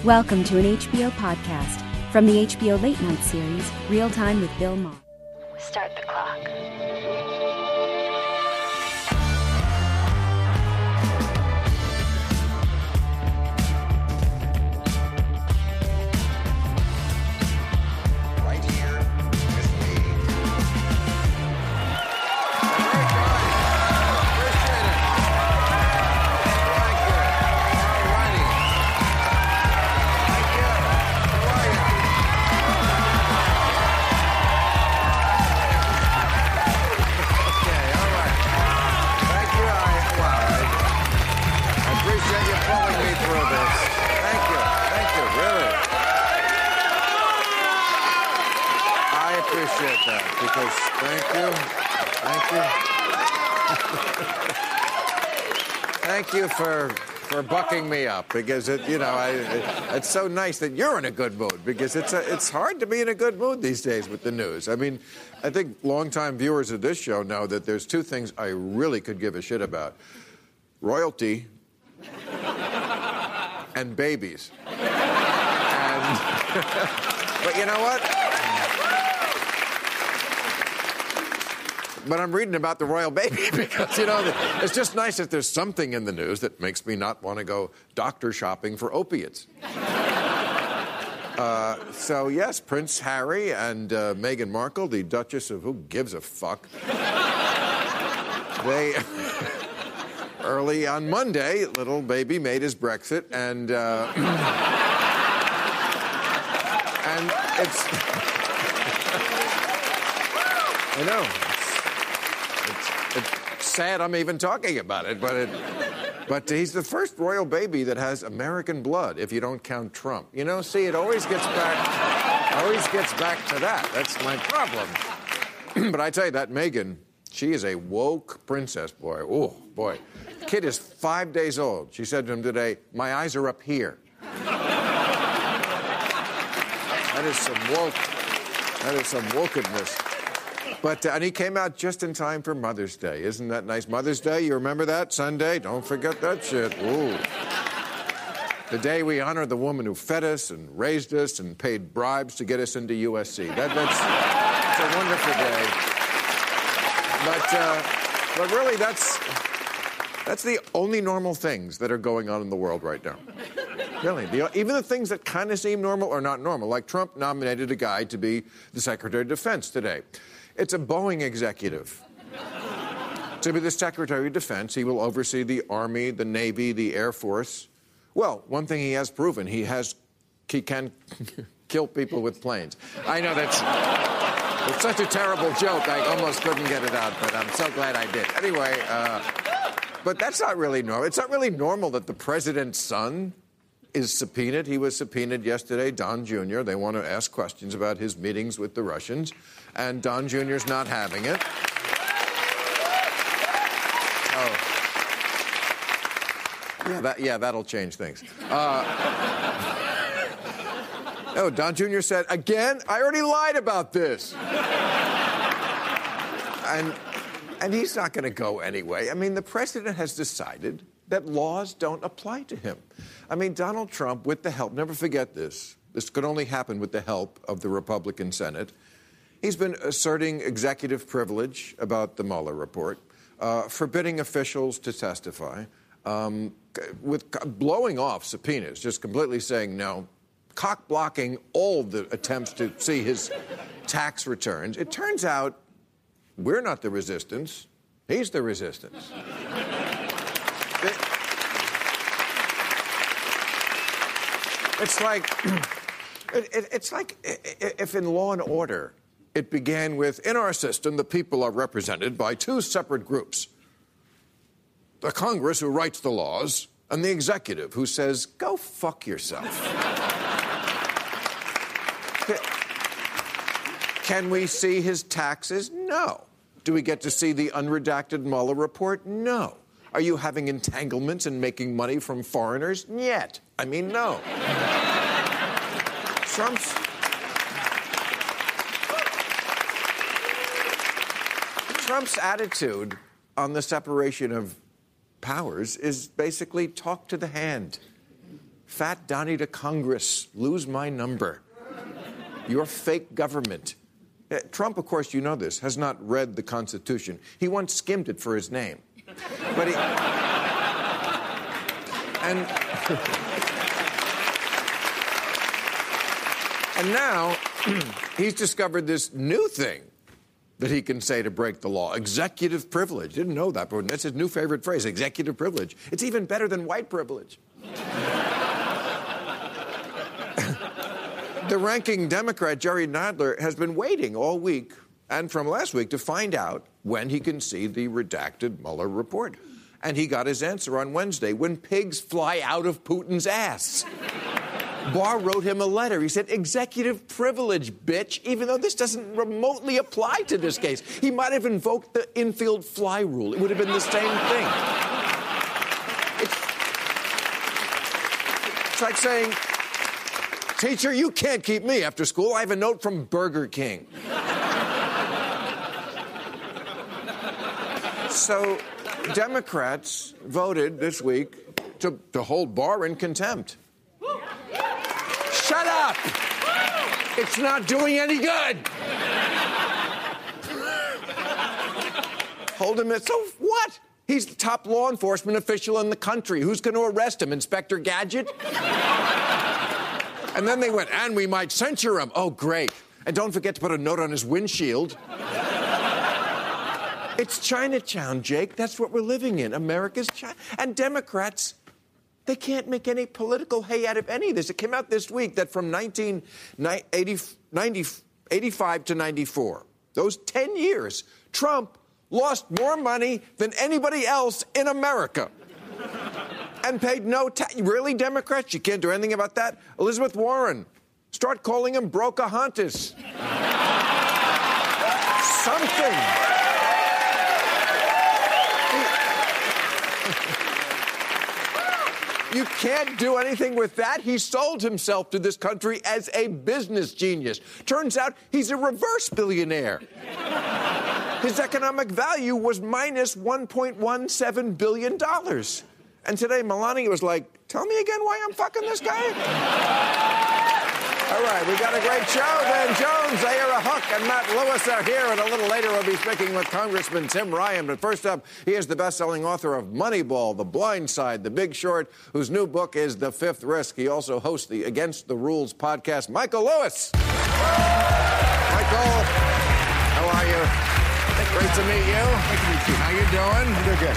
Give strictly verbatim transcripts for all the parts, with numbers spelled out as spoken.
Welcome to an H B O podcast from the H B O Late Night series, Real Time with Bill Maher. Start the clock. Thank you for for bucking me up, because it, you know, I, it, it's so nice that you're in a good mood, because it's a, it's hard to be in a good mood these days with the news. I mean, I think longtime viewers of this show know that there's two things I really could give a shit about: royalty and babies. And but you know what? But I'm reading about the royal baby because, you know, it's just nice that there's something in the news that makes me not want to go doctor shopping for opiates. Uh, so, yes, Prince Harry and uh, Meghan Markle, the Duchess of who gives a fuck, they, early on Monday, little baby made his Brexit, and, uh, and it's, I know. It's sad I'm even talking about it, but it, but he's the first royal baby that has American blood, if you don't count Trump. You know, see, it always gets back, always gets back to that. That's my problem. But I tell you, that Meghan, she is a woke princess, boy. Oh, boy. The kid is five days old. She said to him today, "My eyes are up here." That is some woke, that is some wokeness. But, uh, and he came out just in time for Mother's Day. Isn't that nice? Mother's Day, you remember that? Sunday? Don't forget that shit. Ooh. The day we honor the woman who fed us and raised us and paid bribes to get us into U S C. That, that's, that's a wonderful day. But, uh, but really, that's, that's the only normal things that are going on in the world right now. Really. The, even the things that kind of seem normal are not normal. Like Trump nominated a guy to be the Secretary of Defense today. It's a Boeing executive. To be the Secretary of Defense, he will oversee the Army, the Navy, the Air Force. Well, one thing he has proven, he has, he can kill people with planes. I know that's it's such a terrible joke, I almost couldn't get it out, but I'm so glad I did. Anyway, uh, but that's not really normal. It's not really normal that the president's son is subpoenaed. He was subpoenaed yesterday, Don Junior They want to ask questions about his meetings with the Russians, and Don Junior's not having it. Oh. Yeah, that, yeah, that'll change things. Uh, no, Don Junior said, "Again? I already lied about this." and, and he's not going to go anyway. I mean, the president has decided that laws don't apply to him. I mean, Donald Trump, with the help, never forget this, this could only happen with the help of the Republican Senate. He's been asserting executive privilege about the Mueller report, uh, forbidding officials to testify, um, with blowing off subpoenas, just completely saying no, cock-blocking all the attempts to see his tax returns. It turns out we're not the resistance. He's the resistance. It's like, it, it, it's like if in Law and Order it began with, in our system, the people are represented by two separate groups. The Congress, who writes the laws, and the executive, who says, go fuck yourself. Can we see his taxes? No. Do we get to see the unredacted Mueller report? No. Are you having entanglements and making money from foreigners? Yet. I mean, no. Trump's... Trump's attitude on the separation of powers is basically talk to the hand. Fat Donnie to Congress, lose my number. Your fake government. Uh, Trump, of course, you know this, has not read the Constitution. He once skimmed it for his name. But he... and... and now, he's discovered this new thing that he can say to break the law. Executive privilege. Didn't know that, but that's his new favorite phrase, executive privilege. It's even better than white privilege. The ranking Democrat, Jerry Nadler, has been waiting all week and from last week to find out when he can see the redacted Mueller report. And he got his answer on Wednesday, when pigs fly out of Putin's ass. Barr wrote him a letter. He said, executive privilege, bitch, even though this doesn't remotely apply to this case. He might have invoked the infield fly rule. It would have been the same thing. It's, it's like saying, teacher, you can't keep me after school. I have a note from Burger King. So Democrats voted this week to, to hold Barr in contempt. Shut up! It's not doing any good! Hold him. So what? He's the top law enforcement official in the country. Who's going to arrest him? Inspector Gadget? And then they went, and we might censure him. Oh, great. And don't forget to put a note on his windshield. It's Chinatown, Jake. That's what we're living in. America's China. And Democrats, they can't make any political hay out of any of this. It came out this week that from nineteen eighty-five to ninety-four, those ten years, Trump lost more money than anybody else in America. And paid no tax. Really, Democrats? You can't do anything about that? Elizabeth Warren, start calling him Brocahontas. Something. You can't do anything with that. He sold himself to this country as a business genius. Turns out he's a reverse billionaire. His economic value was minus one point one seven billion dollars. And today, Melania was like, tell me again why I'm fucking this guy? All right, we got a great show. Van Jones, Zahira Hook, and Matt Lewis are here. And a little later, we'll be speaking with Congressman Tim Ryan. But first up, he is the best-selling author of Moneyball, The Blind Side, The Big Short, whose new book is The Fifth Risk. He also hosts the Against the Rules podcast. Michael Lewis. Michael, how are you? Great to meet you. Great to meet you. How you doing? You're good.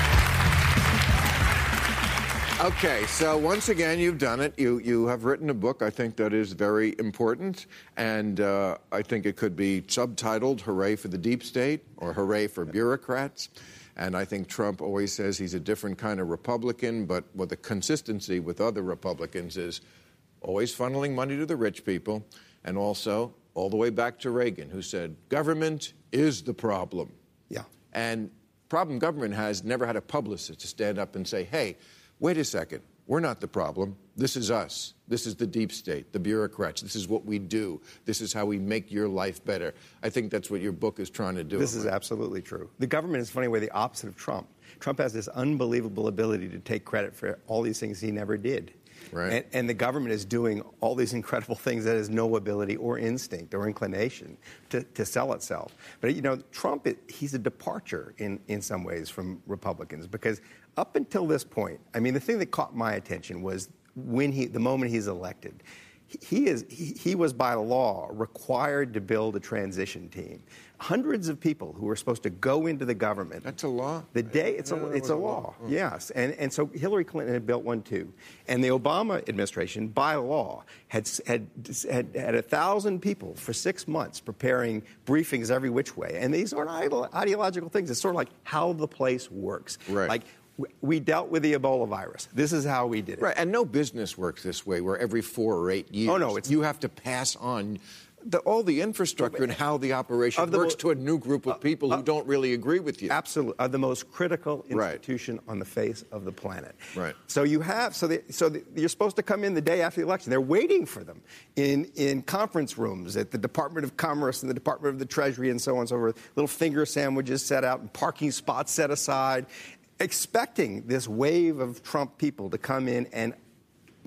Okay, so once again, you've done it. You you have written a book, I think, that is very important, and uh, I think it could be subtitled Hooray for the Deep State or Hooray for Bureaucrats. And I think Trump always says he's a different kind of Republican, but what the consistency with other Republicans is always funneling money to the rich people, and also all the way back to Reagan, who said, government is the problem. Yeah. And problem government has never had a publicist to stand up and say, hey, wait a second, we're not the problem. This is us. This is the deep state, the bureaucrats. This is what we do. This is how we make your life better. I think that's what your book is trying to do. This is absolutely true. The government is, funny way, the opposite of Trump. Trump has this unbelievable ability to take credit for all these things he never did. Right. And, and the government is doing all these incredible things that has no ability or instinct or inclination to, to sell itself. But, you know, Trump, he's a departure in, in some ways from Republicans because up until this point, I mean, the thing that caught my attention was when he, the moment he's elected, he, is, he, he was by law required to build a transition team. Hundreds of people who were supposed to go into the government. That's a law? The day, it's a, it's a law, law. Oh. Yes. And, and so Hillary Clinton had built one too. And the Obama administration, by law, had, had, had, had a thousand people for six months preparing briefings every which way. And these aren't ideological things. It's sort of like how the place works. Right. Like, we dealt with the Ebola virus. This is how we did it. Right, and no business works this way, where every four or eight years oh, no, it's, you have to pass on the, all the infrastructure and how the operation the works mo- to a new group of people uh, who don't really agree with you. Absolutely, uh, the most critical institution right. on the face of the planet. Right. So you have, so the, so the, you're supposed to come in the day after the election. They're waiting for them in in conference rooms at the Department of Commerce and the Department of the Treasury and so on and so forth. Little finger sandwiches set out and parking spots set aside, expecting this wave of Trump people to come in and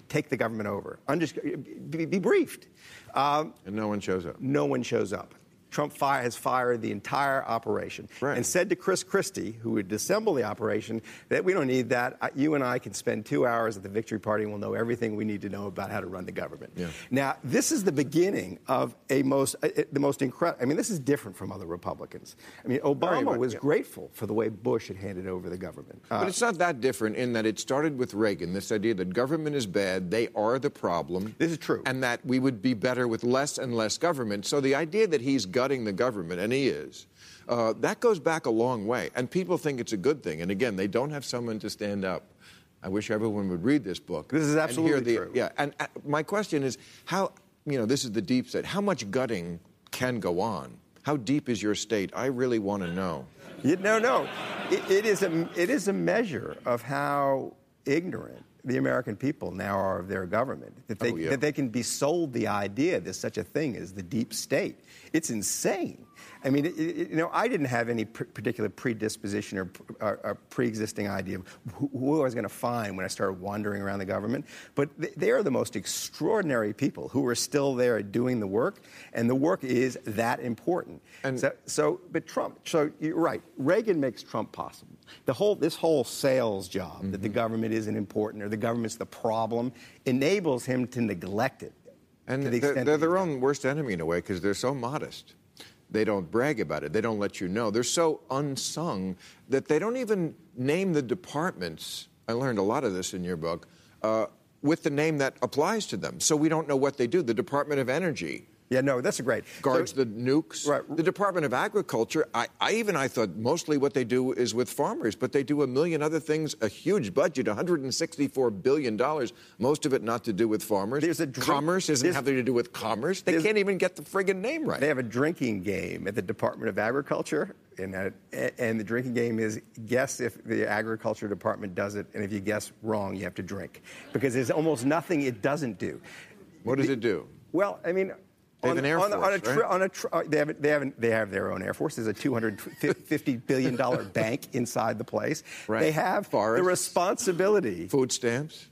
take the government over. Undis- be, be briefed. Um, and no one shows up. No one shows up. Trump fire, has fired the entire operation right. and said to Chris Christie, who would disassemble the operation, that we don't need that. You and I can spend two hours at the victory party and we'll know everything we need to know about how to run the government. Yeah. Now, this is the beginning of a most, uh, the most incredible, I mean, this is different from other Republicans. I mean, Obama Very, was yeah. grateful for the way Bush had handed over the government. Uh, but it's not that different in that it started with Reagan, this idea that government is bad, they are the problem. This is true. And that we would be better with less and less government. So the idea that he's gutting the government, and he is, uh, that goes back a long way. And people think it's a good thing. And again, they don't have someone to stand up. I wish everyone would read this book. This is absolutely and hear the, true. Yeah, and uh, my question is, how, you know, this is the deep state. How much gutting can go on? How deep is your state? I really want to know. You, no, no. It, it, is a, it is a measure of how ignorant the American people now are of their government, that they, oh, yeah. that they can be sold the idea there's such a thing as the deep state. It's insane. I mean, it, it, you know, I didn't have any pr- particular predisposition or, or, or pre-existing idea of who, who I was going to find when I started wandering around the government. But th- they are the most extraordinary people who are still there doing the work, and the work is that important. And so, so, but Trump. So you're right. Reagan makes Trump possible. The whole this whole sales job mm-hmm. that the government isn't important or the government's the problem enables him to neglect it. And to the they're, extent they're that their he own worst enemy in a way because they're so modest. They don't brag about it. They don't let you know. They're so unsung that they don't even name the departments. I learned a lot of this in your book, uh, with the name that applies to them. So we don't know what they do. The Department of Energy. Yeah, no, that's a great. Guards so, the nukes. Right. The Department of Agriculture, I, I even I thought mostly what they do is with farmers, but they do a million other things, a huge budget, one hundred sixty-four billion dollars, most of it not to do with farmers. There's a drink, commerce isn't having to do with commerce. They can't even get the friggin' name right. They have a drinking game at the Department of Agriculture, and, uh, and the drinking game is guess if the Agriculture Department does it, and if you guess wrong, you have to drink. Because there's almost nothing it doesn't do. What does the, it do? Well, I mean... They have on, an Air on, Force, on a tri- right? on a tri- they, have, they, have, they have their own Air Force. There's a two hundred fifty billion dollars bank inside the place. Right. They have Forests. the responsibility. Food stamps.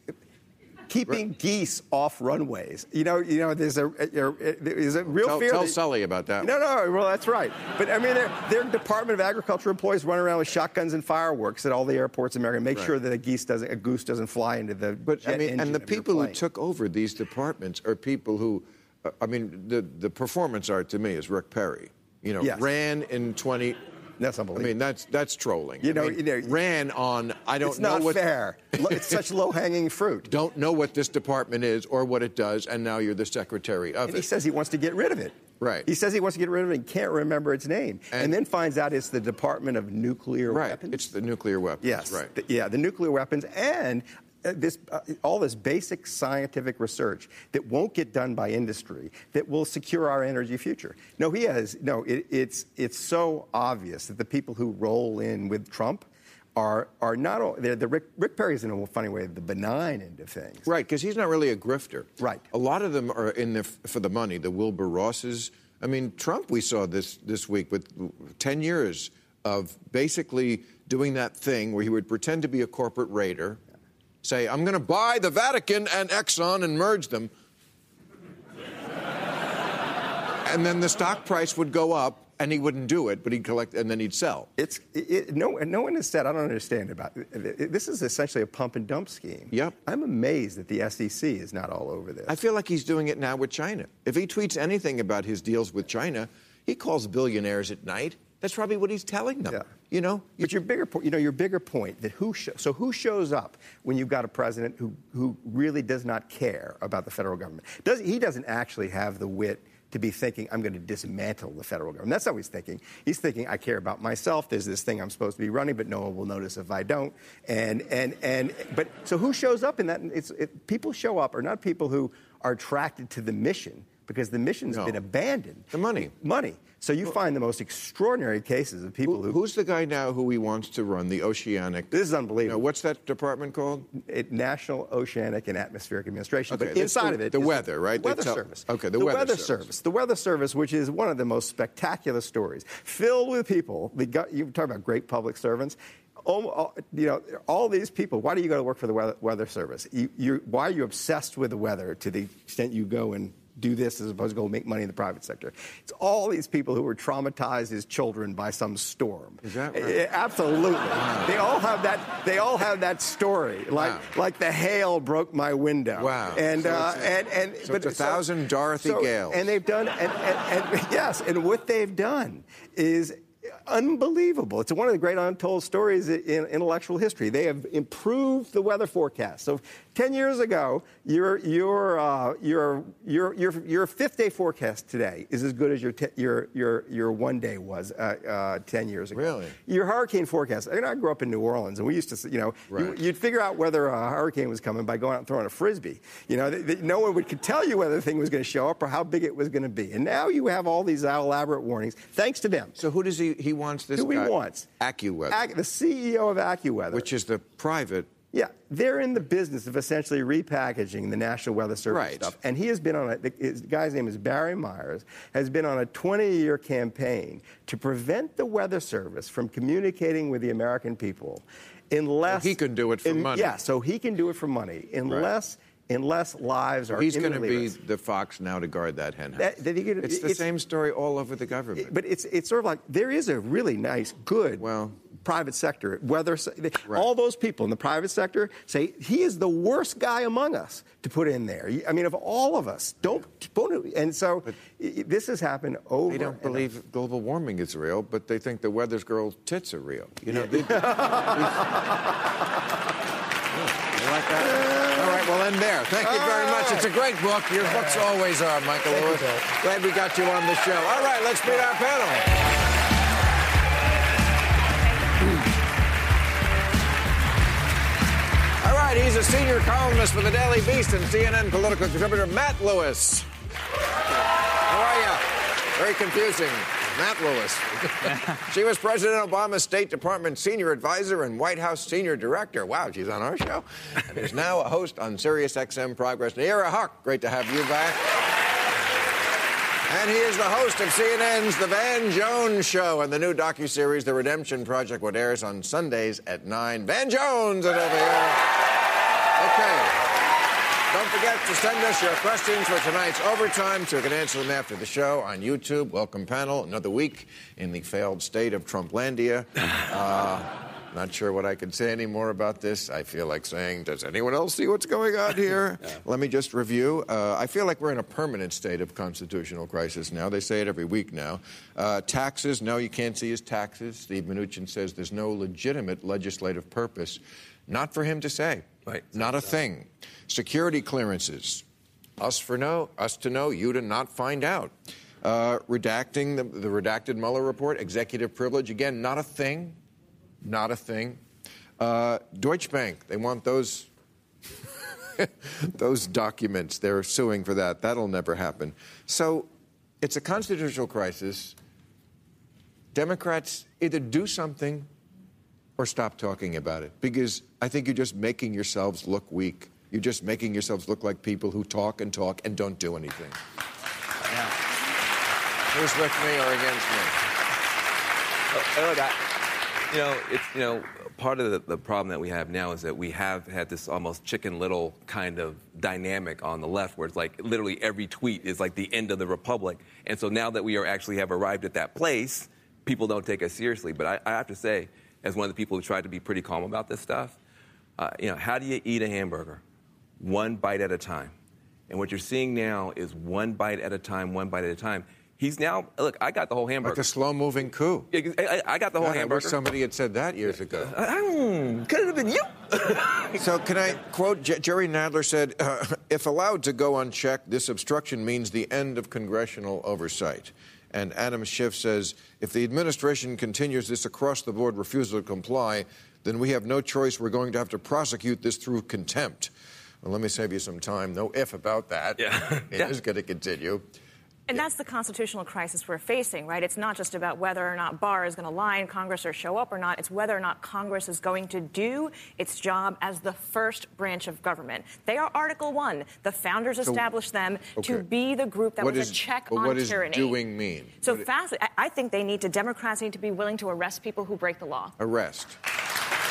Keeping right. geese off runways. You know, you know. There's a, a, a there's a real tell, fear. Tell that, Sully about that. No, no. Well, that's right. But I mean, their Department of Agriculture employees run around with shotguns and fireworks at all the airports in America, make right. sure that a geese doesn't, a goose doesn't fly into the. But jet I mean, engine and the of your people who plane. took over these departments are people who. I mean, the, the performance art to me is Rick Perry. You know, yes. ran in twenty. That's unbelievable. I mean, that's that's trolling. You know, I mean, you know, ran on. I don't it's know not what. fair. It's such low-hanging fruit. Don't know what this department is or what it does, and now you're the secretary of and it. He says he wants to get rid of it. Right. He says he wants to get rid of it and can't remember its name, and, and then finds out it's the Department of Nuclear right. Weapons. It's the nuclear weapons. Yes. Right. The, yeah, the nuclear weapons and. Uh, this, uh, all this basic scientific research that won't get done by industry that will secure our energy future. No, he has. No, it, it's it's so obvious that the people who roll in with Trump are are not. All, they're the Rick, Rick Perry's in a funny way the benign end of things. Right, because he's not really a grifter. Right. A lot of them are in there for the money. The Wilbur Rosses. I mean, Trump. We saw this this week with ten years of basically doing that thing where he would pretend to be a corporate raider. Say, I'm going to buy the Vatican and Exxon and merge them. And then the stock price would go up, and he wouldn't do it, but he'd collect, and then he'd sell. It's it, no, no one has said, I don't understand about it. This is essentially a pump and dump scheme. Yep. I'm amazed that the S E C is not all over this. I feel like he's doing it now with China. If he tweets anything about his deals with China, he calls billionaires at night. That's probably what he's telling them. Yeah. You know, but your bigger point, you know, your bigger point that who sh- so who shows up when you've got a president who who really does not care about the federal government? Does he doesn't actually have the wit to be thinking I'm going to dismantle the federal government? That's not what he's thinking. He's thinking I care about myself. There's this thing I'm supposed to be running, but no one will notice if I don't. And and and but so who shows up in that? It's it, people show up are not people who are attracted to the mission because the mission's no. been abandoned. The money, money. So you find the most extraordinary cases of people who, who... Who's the guy now who he wants to run the Oceanic... This is unbelievable. You know, what's that department called? It, National Oceanic and Atmospheric Administration. Okay, but inside the, of it... The is weather, right? The Weather tell, Service. Okay, the, the weather, weather service. service. The Weather Service, which is one of the most spectacular stories, filled with people. The, you talk about great public servants. all, you know, all these people, why do you go to work for the weather, weather service? You, you're, why are you obsessed with the weather to the extent you go and do this as opposed to go make money in the private sector? It's all these people who were traumatized as children by some storm. Is that right? Absolutely. Wow. They all have that. They all have that story. Like Wow. like the hail broke my window. Wow. And so uh, it's a, and and so but it's a thousand so, Dorothy so, Gales. And they've done and, and, and yes, and what they've done is unbelievable. It's one of the great untold stories in intellectual history. They have improved the weather forecast. So ten years ago, your your uh, your your your your fifth day forecast today is as good as your te- your your your one day was uh, uh, ten years ago. Really? Your hurricane forecast. I, mean, I grew up in New Orleans, and we used to, you know, right. you, you'd figure out whether a hurricane was coming by going out and throwing a frisbee. You know, they, they, no one would could tell you whether the thing was going to show up or how big it was going to be. And now you have all these elaborate warnings, thanks to them. So who does he? He wants this. Who guy? he wants? AccuWeather, Ac- the C E O of AccuWeather, which is the private. Yeah, they're in the business of essentially repackaging the National Weather Service right. stuff. And he has been on a, the, his guy's name is Barry Myers, has been on a twenty-year campaign to prevent the Weather Service from communicating with the American people unless... Well, he can do it for in, money. Yeah, so he can do it for money unless... Right. Unless lives are He's going to be risk. the fox now to guard that hen house. That, that he could, it's the it's, same story all over the government. But it's it's sort of like there is a really nice, good well, private sector. Whether right. all those people in the private sector say he is the worst guy among us to put in there. I mean, of all of us, don't. And so but this has happened over. They don't believe over. global warming is real, but they think the weather girl's tits are real. You know. They, they, You like that? All right, we'll end there. Thank you very much. It's a great book. Your books always are, Michael Thank Lewis. You, Glad we got you on the show. All right, let's meet our panel. All right, he's a senior columnist for the Daily Beast and C N N political contributor, Matt Lewis. How are you? Very confusing. Matt Lewis. She was President Obama's State Department senior advisor and White House senior director. Wow, she's on our show. And is now a host on Sirius X M Progress. Nayyera Haq, great to have you back. And he is the host of C N N's The Van Jones Show and the new docuseries The Redemption Project, what airs on Sundays at nine. Van Jones is over here. Okay. Don't forget to send us your questions for tonight's overtime so we can answer them after the show on YouTube. Welcome, panel. Another week in the failed state of Trumplandia. Uh, not sure what I can say any more about this. I feel like saying, does anyone else see what's going on here? Yeah. Let me just review. Uh, I feel like we're in a permanent state of constitutional crisis now. They say it every week now. Uh, taxes, no, you can't see his taxes. Steve Mnuchin says there's no legitimate legislative purpose. Not for him to say. Right. Not a thing. Security clearances. Us for no, us to know, you to not find out. Uh, redacting the, the redacted Mueller report, executive privilege, again, not a thing. Not a thing. Uh, Deutsche Bank, they want those those documents. They're suing for that. That'll never happen. So it's a constitutional crisis. Democrats either do something or stop talking about it, because I think you're just making yourselves look weak. You're just making yourselves look like people who talk and talk and don't do anything. Yeah. Who's with me or against me? Oh, look, I, you know, it's, you know, part of the, the problem that we have now is that we have had this almost Chicken Little kind of dynamic on the left, where it's like literally every tweet is like the end of the republic. And so now that we are actually have arrived at that place, people don't take us seriously. But I, I have to say, as one of the people who tried to be pretty calm about this stuff, uh, you know, how do you eat a hamburger? One bite at a time. And what you're seeing now is one bite at a time, one bite at a time. He's now, look, I got the whole hamburger. Like a slow-moving coup. I, I, I got the whole God, hamburger. I wish somebody had said that years ago. Uh, could it have been you? So can I quote, J- Jerry Nadler said, uh, if allowed to go unchecked, this obstruction means the end of congressional oversight. And Adam Schiff says, if the administration continues this across-the-board refusal to comply, then we have no choice. We're going to have to prosecute this through contempt. Well, let me save you some time. No if about that. Yeah. It yeah. is going to continue. And that's the constitutional crisis we're facing, right? It's not just about whether or not Barr is going to lie in Congress or show up or not. It's whether or not Congress is going to do its job as the first branch of government. They are Article One. The founders established them okay. to be the group that what was is, a check well, on what tyranny. What does doing mean? So what fast, I, I think they need to, Democrats need to be willing to arrest people who break the law. Arrest.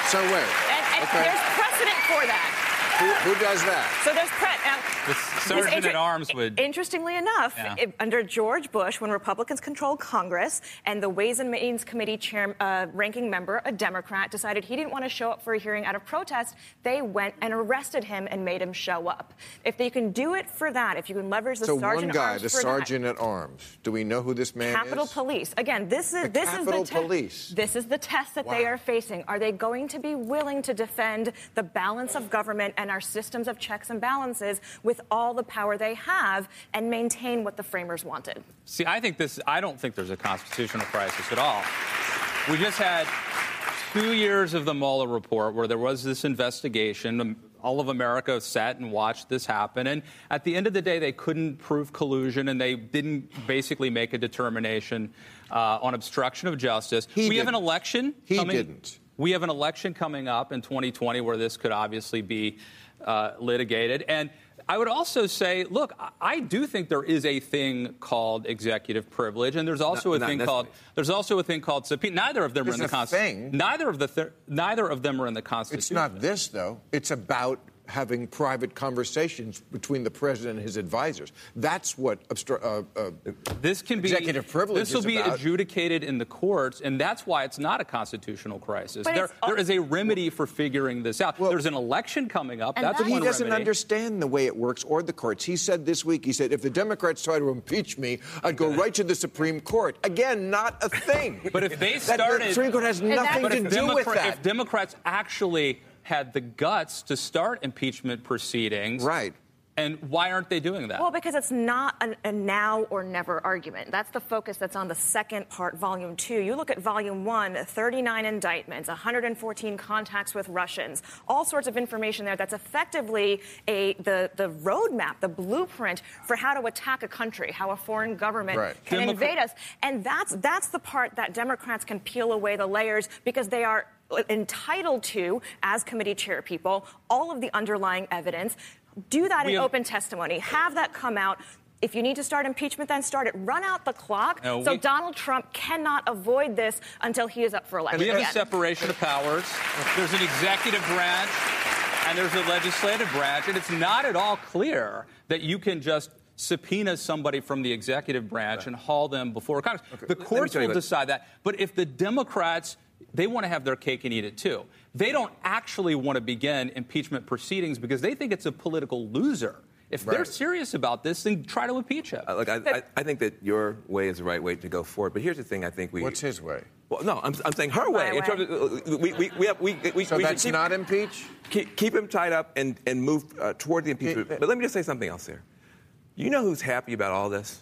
So wait. And, and okay. there's precedent for that. Who, who does that? So there's pre- um, The sergeant inter- at arms would. Interestingly enough, Yeah. it, under George Bush, when Republicans controlled Congress and the Ways and Means Committee chair, uh, ranking member, a Democrat, decided he didn't want to show up for a hearing out of protest, they went and arrested him and made him show up. If they can do it for that, if you can leverage the So sergeant one at guy, arms the for sergeant at arms. Do we know who this man that, Capitol is? Police. Again, this is The this Capitol is the te- Police. This is the test that they Wow. are facing. Are they going to be willing to defend the balance of government and our systems of checks and balances with all the power they have and maintain what the framers wanted? See, I think this, I don't think there's a constitutional crisis at all. We just had two years of the Mueller report where there was this investigation. All of America sat and watched this happen. And at the end of the day, they couldn't prove collusion, and they didn't basically make a determination uh, on obstruction of justice. He we have an didn't. election. He coming, didn't. We have an election coming up in twenty twenty where this could obviously be uh, litigated. And I would also say, look, I do think there is a thing called executive privilege, and there's also Not- a not thing necessarily. called there's also a thing called subpoena. Neither of them There's are in the a Constitution. thing. Neither of the th- neither of them are in the Constitution. It's not this, though. It's about having private conversations between the president and his advisors. That's what obstru- uh, uh, This can be executive privilege This will is be about. adjudicated in the courts, and that's why it's not a constitutional crisis. But There, it's- there is a remedy for figuring this out. Well- There's an election coming up. And That's that- He one doesn't remedy. understand the way it works or the courts. He said this week, he said, if the Democrats try to impeach me, I'd go right to the Supreme Court. Again, not a thing. But if they That- started, the Supreme Court has that- nothing but to if, do Democrat- with that. if Democrats actually had the guts to start impeachment proceedings, Right. And why aren't they doing that? Well, because it's not an, a now or never argument. That's the focus that's on the second part, Volume two. You look at Volume one, thirty-nine indictments, one hundred fourteen contacts with Russians, all sorts of information there that's effectively a the, the roadmap, the blueprint for how to attack a country, how a foreign government Right. can Democrat- invade us. And that's that's the part that Democrats can peel away the layers because they are entitled to, as committee chair people, all of the underlying evidence. Do that We in have- open testimony. Have that come out. If you need to start impeachment, then start it. Run out the clock No, so we- Donald Trump cannot avoid this until he is up for election we have again. a separation of powers. There's an executive branch, and there's a legislative branch, and it's not at all clear that you can just subpoena somebody from the executive branch right. and haul them before Congress. Okay. The courts will decide that. But if the Democrats, they want to have their cake and eat it too. They don't actually want to begin impeachment proceedings because they think it's a political loser. If right. they're serious about this, then try to impeach him. Uh, look, I, I, I think that your way is the right way to go forward. But here's the thing: I think we. What's his way? Well, no, I'm, I'm saying her way. way. In terms of, uh, we, we, we, have, we, we, so we that's keep, not impeach? Keep, keep him tied up and, and move uh, toward the impeachment. But let me just say something else here. You know who's happy about all this?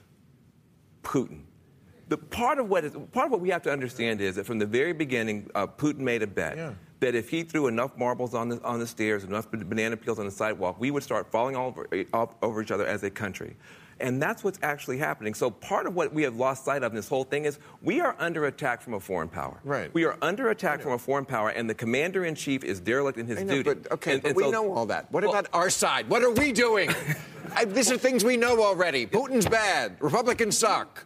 Putin. The part of what is part of what we have to understand is that from the very beginning, uh, Putin made a bet yeah. that if he threw enough marbles on the on the stairs, enough banana peels on the sidewalk, we would start falling all over, all over each other as a country. And that's what's actually happening. So part of what we have lost sight of in this whole thing is we are under attack from a foreign power. Right. We are under attack from a foreign power, and the commander-in-chief is derelict in his I know, duty. But, okay, and, but and we so, know all that. What well, about our side? What are we doing? I, these are things we know already. Putin's bad. Republicans suck.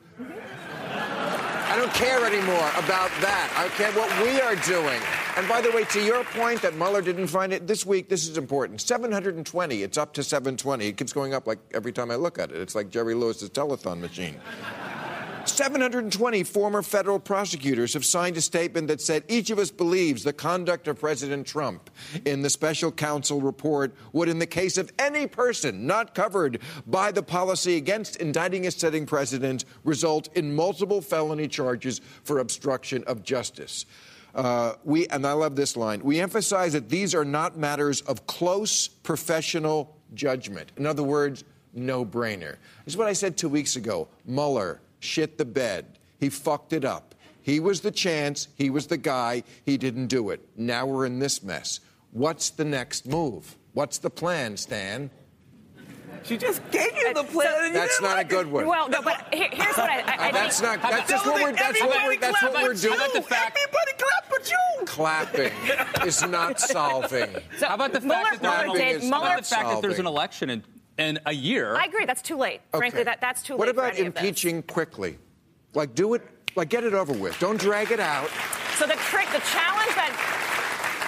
I don't care anymore about that. I care what we are doing. And by the way, to your point that Mueller didn't find it, this week, this is important. seven hundred twenty, it's up to seven twenty. It keeps going up like every time I look at it. It's like Jerry Lewis's telethon machine. seven hundred twenty former federal prosecutors have signed a statement that said each of us believes the conduct of President Trump in the special counsel report would, in the case of any person not covered by the policy against indicting a sitting president, result in multiple felony charges for obstruction of justice. Uh, we, and I love this line, we emphasize that these are not matters of close professional judgment. In other words, no-brainer. This is what I said two weeks ago. Mueller shit the bed. He fucked it up. He was the chance. He was the guy. He didn't do it. Now we're in this mess. What's the next move? What's the plan, Stan? She just gave you the plan. So, and you That's didn't not like a good one. Well, no, but here, here's what I, I, I That's think. not. That's just what we're. That's what we're. That's what we're doing. How about the fact? Everybody clap but you. Clapping is not solving. So How about the Mueller, fact that there's Mueller an, did, is how Mueller, about the fact that there's an solving. election in, in a year? I agree. That's too late. Frankly, Okay. that, that's too What late. about for any of this. impeaching quickly? Like, do it. Like, get it over with. Don't drag it out. So the trick, the challenge that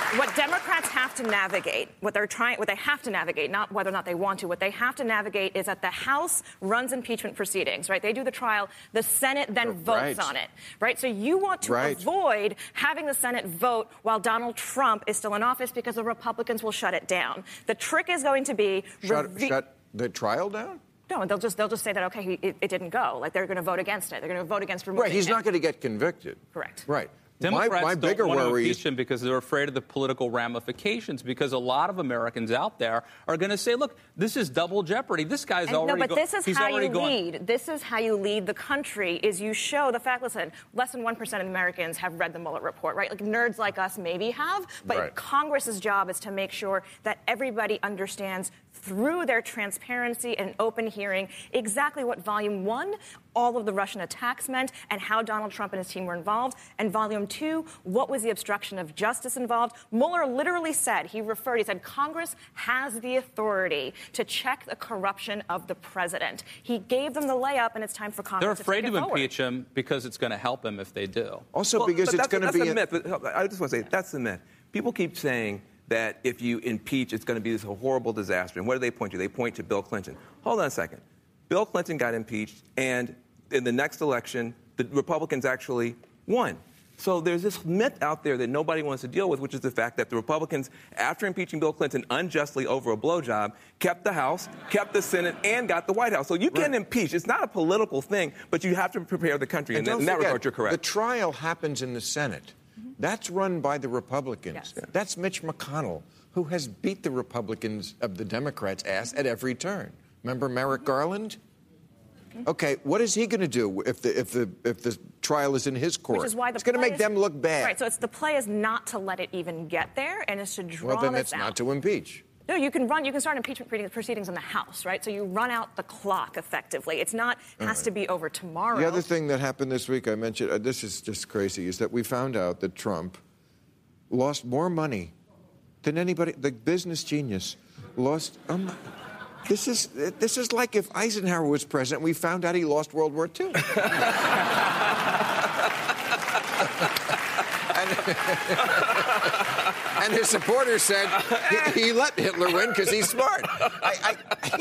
What Democrats have to navigate, what they're trying, what they have to navigate, not whether or not they want to, what they have to navigate is that the House runs impeachment proceedings, right? They do the trial, the Senate then votes right. on it, right? So you want to right. avoid having the Senate vote while Donald Trump is still in office because the Republicans will shut it down. The trick is going to be shut, revi- shut the trial down. No, they'll just they'll just say that okay, he, it, it didn't go. Like they're going to vote against it. They're going to vote against removing Right. He's it. not going to get convicted. Correct. Right. Democrats my, my don't bigger want to worry impeach is him because they're afraid of the political ramifications, because a lot of Americans out there are going to say, look, this is double jeopardy. This guy's And already No, but go- this is he's how already you going- lead. This is how you lead the country, is you show the fact, listen, less than one percent of Americans have read the Mueller report, right? Like nerds like us maybe have, but Right. Congress's job is to make sure that everybody understands through their transparency and open hearing exactly what Volume one, all of the Russian attacks meant, and how Donald Trump and his team were involved, and Volume two, what was the obstruction of justice involved. Mueller literally said, he referred, he said, Congress has the authority to check the corruption of the president. He gave them the layup, and it's time for Congress They're afraid to, to, take it forward. impeach him because it's going to help him if they do. also Well, because but it's that's- going to that's be a a- myth. But I just want to say that's the myth. People keep saying that if you impeach, it's going to be this horrible disaster. And what do they point to? They point to Bill Clinton. Hold on a second. Bill Clinton got impeached, and in the next election, the Republicans actually won. So there's this myth out there that nobody wants to deal with, which is the fact that the Republicans, after impeaching Bill Clinton unjustly over a blowjob, kept the House, kept the Senate, and got the White House. So you can Right. impeach. It's not a political thing, but you have to prepare the country. And And don't in that forget, regard, you're correct. the trial happens in the Senate. That's run by the Republicans. Yes. Yeah. That's Mitch McConnell, who has beat the Republicans of the Democrats' ass at every turn. Remember Merrick Garland? Okay, what is he going to do if the if the if the trial is in his court? Which is why the it's going to play make is- them look bad. Right, so it's the play is not to let it even get there, and it's to draw well, then this it's out. not to impeach. No, you can run. You can start impeachment proceedings in the House, right? So you run out the clock effectively. It's not has to be over tomorrow. The other thing that happened this week, I mentioned, uh, this is just crazy, is that we found out that Trump lost more money than anybody. The business genius lost. Um, this is this is like if Eisenhower was president. We found out he lost World War Two. and, and his supporters said he, he let Hitler win because he's smart. I, I,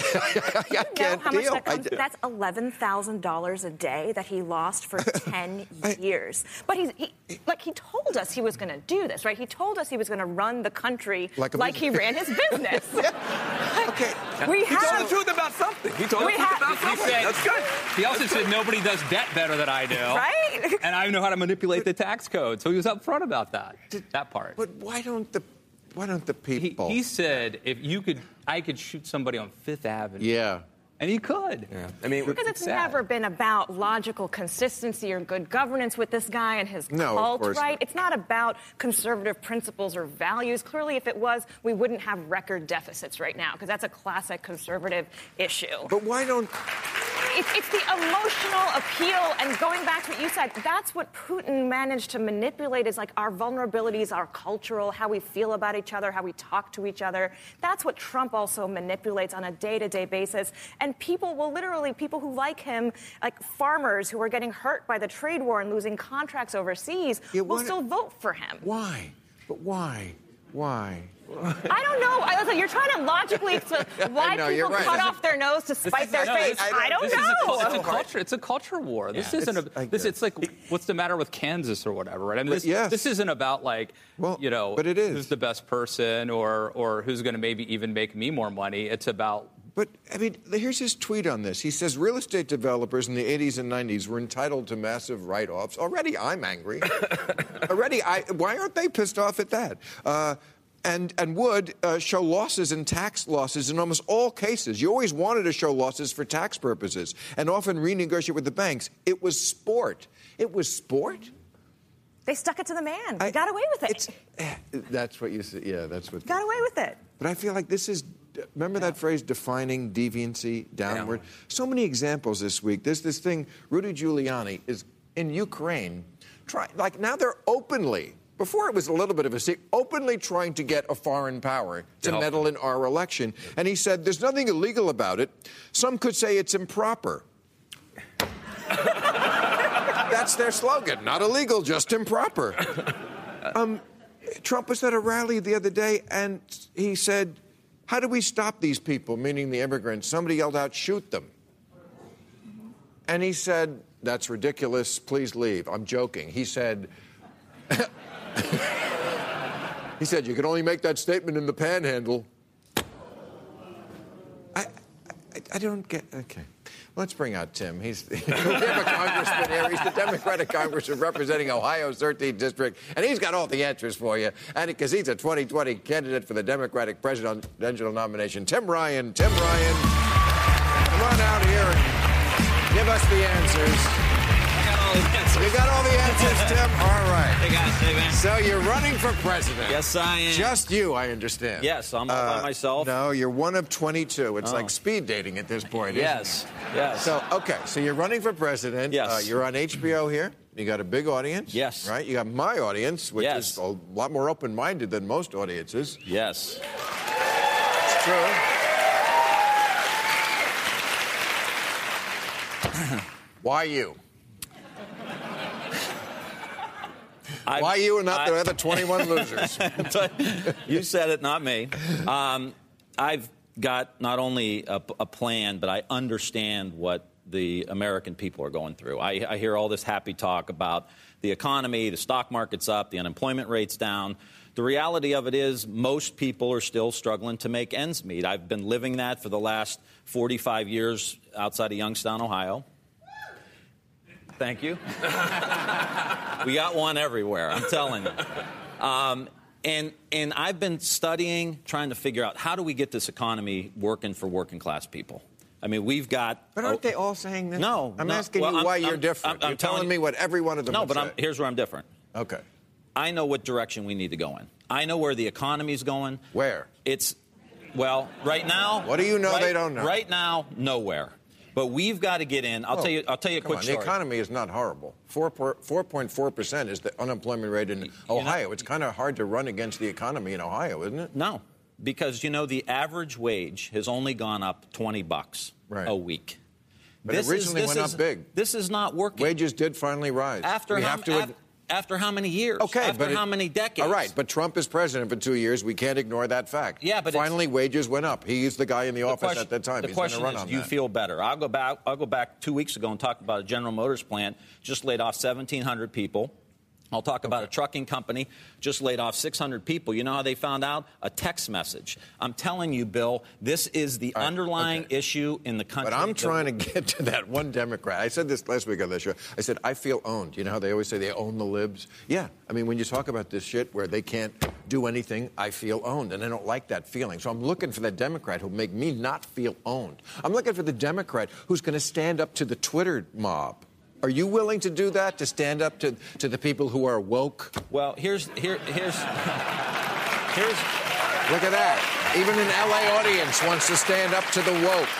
I, I You know can't how much deal. that comes, I, that's eleven thousand dollars a day that he lost for ten years. But he, he, like he told us he was going to do this, right? He told us he was going to run the country Like like, a he ran his business. okay. We He have told the truth about something. He told We the truth have- about he something. said- That's good. He also said nobody does debt better than I do. Right? And I know how to manipulate the tax code. So he was upfront about that, that part. But why don't the why don't the He, people? he said if you could, I could shoot somebody on Fifth Avenue. yeah. And he could. Yeah. I mean, Because it's sad. never been about logical consistency or good governance with this guy and his No, of cult, course right? not. It's not about conservative principles or values. Clearly, if it was, we wouldn't have record deficits right now, because that's a classic conservative issue. But why don't? It's, it's the emotional appeal, and going back to what you said, that's what Putin managed to manipulate, is like our vulnerabilities, our cultural, how we feel about each other, how we talk to each other. That's what Trump also manipulates on a day-to-day basis. And people will literally, people who like him, like farmers who are getting hurt by the trade war and losing contracts overseas, Yeah, will what- still vote for him. Why? But why? Why? I don't know. I, listen, you're trying to logically explain why know, people you're right. cut This is- off their nose to spite their No, face. this- I don't this know. Is a, cul- it's a culture. It's a culture war. This Yeah. isn't It's- a. I This get it's like what's the matter with Kansas or whatever, right? I mean, But this, yes. this isn't about like Well, you know, but it is. who's the best person or or who's going to maybe even make me more money. It's about. But, I mean, here's his tweet on this. He says real estate developers in the eighties and nineties were entitled to massive write-offs. Already I'm angry. Already, I, why aren't they pissed off at that? Uh, and, and would uh, show losses and tax losses in almost all cases. You always wanted to show losses for tax purposes and often renegotiate with the banks. It was sport. It was sport? They stuck it to the man. They I- got away with it. It's, eh, that's what you say. Yeah, that's what. Got away with it. But I feel like this is, remember that phrase, defining deviancy downward? So many examples this week. There's this thing, Rudy Giuliani is in Ukraine, try, like now they're openly, before it was a little bit of a secret, openly trying to get a foreign power to help meddle in our election. And he said, there's nothing illegal about it. Some could say it's improper. That's their slogan. Not illegal, just improper. Um, Trump was at a rally the other day, and he said, how do we stop these people, meaning the immigrants? Somebody yelled out, shoot them. And he said, that's ridiculous, please leave. I'm joking. He said, he said, you can only make that statement in the panhandle. I, I, I don't get, okay. Let's bring out Tim. He's we have a congressman here. He's the Democratic congressman representing Ohio's thirteenth district, and he's got all the answers for you. And because he's a twenty twenty candidate for the Democratic presidential nomination, Tim Ryan. Tim Ryan, come on out here and give us the answers. All the answers. You got all the answers, Tim? All right. Hey, guys. Hey, man. So you're running for president. Yes, I am. Just you, I understand. Yes, I'm all uh, by myself. No, you're one of twenty-two. It's oh. like speed dating at this point, yes. isn't it? Yes. So, okay, so you're running for president. Yes. Uh, you're on H B O here. You got a big audience. Yes. Right? You got my audience, which yes. is a lot more open-minded than most audiences. Yes. It's true. Why you? I, Why you and not I, the other twenty-one losers? You said it, not me. Um, I've got not only a, a plan, but I understand what the American people are going through. I, I hear all this happy talk about the economy, the stock market's up, the unemployment rate's down. The reality of it is most people are still struggling to make ends meet. I've been living that for the last forty-five years outside of Youngstown, Ohio. Thank you. We got one everywhere, I'm telling you. Um, and and I've been studying, trying to figure out how do we get this economy working for working class people. I mean, we've got... But aren't oh, they all saying this? No. I'm no. asking well, you I'm, why I'm, you're I'm, different. I'm, you're I'm telling you, me what every one of them No, would but say. I'm, here's where I'm different. Okay. I know what direction we need to go in. I know where the economy's going. Where? It's, well, right now... What do you know right, they don't know? Right now, nowhere. But we've got to get in. I'll oh, tell you. I'll tell you a come quick on, story. The economy is not horrible. Four point four percent is the unemployment rate in you Ohio. know, it's kind of hard to run against the economy in Ohio, isn't it? No, because you know the average wage has only gone up twenty bucks right. a week. But this it recently is, went is, up big. This is not working. Wages did finally rise. After we how, have to. af, after how many years? Okay, after but how it, many decades? All right, but Trump is president for two years. We can't ignore that fact. Yeah, but finally wages went up. He's the guy in the, the office question, at that time. The He's question run is, on do you that. feel better? I'll go back. I'll go back two weeks ago and talk about a General Motors plant just laid off seventeen hundred people. I'll talk about okay. a trucking company just laid off six hundred people. You know how they found out? A text message. I'm telling you, Bill, this is the right. underlying okay. issue in the country. But I'm trying to get to that one Democrat. I said this last week on this show. I said, I feel owned. You know how they always say they own the libs? Yeah. I mean, when you talk about this shit where they can't do anything, I feel owned. And I don't like that feeling. So I'm looking for that Democrat who'll make me not feel owned. I'm looking for the Democrat who's going to stand up to the Twitter mob. Are you willing to do that, to stand up to, to the people who are woke? Well, here's here here's here's look at that. Even an L A audience wants to stand up to the woke.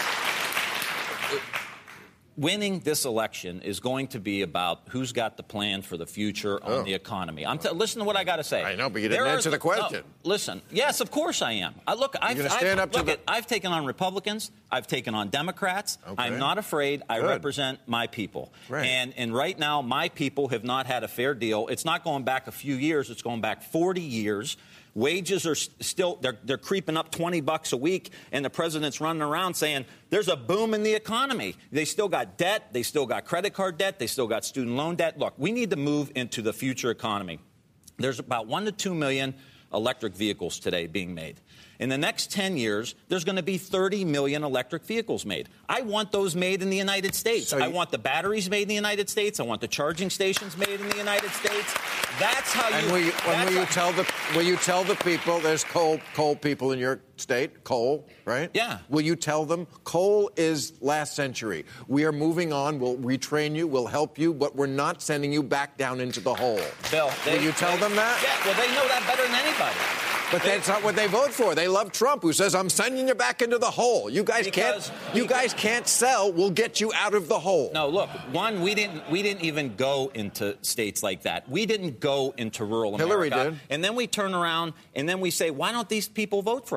Winning this election is going to be about who's got the plan for the future on oh. the economy. I'm t- listen to what I got to say. I know, but you didn't there answer are, the question. No, listen, yes, of course I am. I look, I've, You're stand I've, up to look the... at, I've taken on Republicans. I've taken on Democrats. Okay. I'm not afraid. I Good. represent my people. Right. And and right now, my people have not had a fair deal. It's not going back a few years. It's going back forty years. Wages are still, they're, they're creeping up twenty bucks a week, and the president's running around saying there's a boom in the economy. They still got debt. They still got credit card debt. They still got student loan debt. Look, we need to move into the future economy. There's about one to two million electric vehicles today being made. In the next ten years, there's going to be thirty million electric vehicles made. I want those made in the United States. So you, I want the batteries made in the United States. I want the charging stations made in the United States. That's how you... And will you, when will you tell the will you tell the people, there's coal coal people in your state, coal, right? Yeah. Will you tell them coal is last century? We are moving on. We'll retrain you. We'll help you, but we're not sending you back down into the hole. Bill, they, will you tell they, them that? Yeah, well, they know that better than anybody. But they, that's not what they vote for. They love Trump, who says, I'm sending you back into the hole. You guys because, can't you guys can't sell. We'll get you out of the hole. No, look, one, we didn't we didn't even go into states like that. We didn't go into rural America. Hillary did. And then we turn around and then we say, why don't these people vote for us?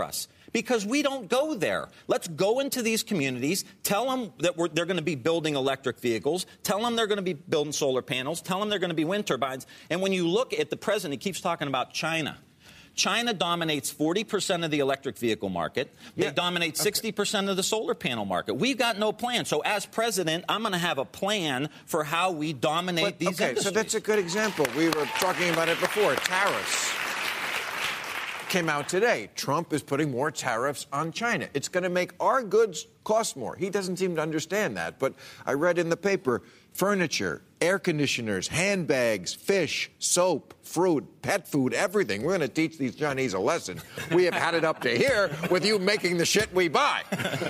because we don't go there. Let's go into these communities, tell them that we're, they're going to be building electric vehicles, tell them they're going to be building solar panels, tell them they're going to be wind turbines. And when you look at the president, he keeps talking about China. China dominates forty percent of the electric vehicle market. They yeah. dominate sixty percent okay. of the solar panel market. We've got no plan. So as president, I'm going to have a plan for how we dominate but, these okay, industries. So that's a good example. We were talking about it before. Tariffs came out today. Trump is putting more tariffs on China. It's going to make our goods cost more. He doesn't seem to understand that. But I read in the paper, furniture, air conditioners, handbags, fish, soap, fruit, pet food, everything. We're going to teach these Chinese a lesson. We have had it up to here with you making the shit we buy.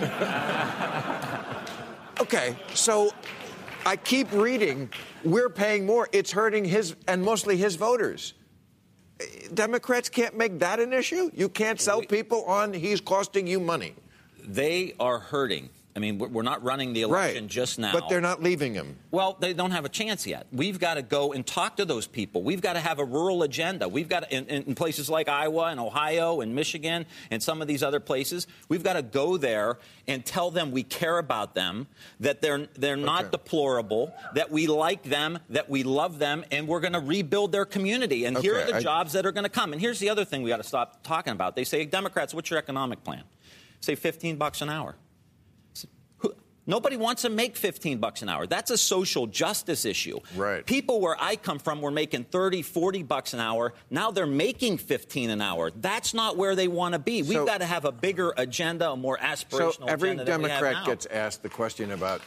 Okay, so I keep reading, we're paying more. It's hurting his, and mostly his voters. Democrats can't make that an issue? You can't sell people on he's costing you money. They are hurting. I mean, we're not running the election right. just now. But they're not leaving him. Well, they don't have a chance yet. We've got to go and talk to those people. We've got to have a rural agenda. We've got to, in, in places like Iowa and Ohio and Michigan and some of these other places, we've got to go there and tell them we care about them, that they're they're okay. not deplorable, that we like them, that we love them, and we're going to rebuild their community. And okay. here are the I... jobs that are going to come. And here's the other thing we got to stop talking about. They say, Democrats, what's your economic plan? Say fifteen bucks an hour. Nobody wants to make fifteen bucks an hour. That's a social justice issue. Right. People where I come from were making thirty, forty bucks an hour. Now they're making fifteen an hour. That's not where they want to be. We've so, got to have a bigger agenda, a more aspirational so every agenda Democrat than we have now. Gets asked the question about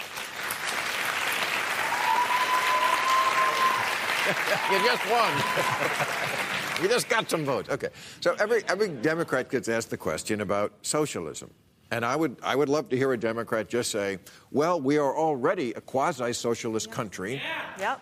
you just won. You just got some votes. Okay. So every every Democrat gets asked the question about socialism. And I would I would love to hear a Democrat just say, well, we are already a quasi-socialist yeah. country. Yeah. Yep.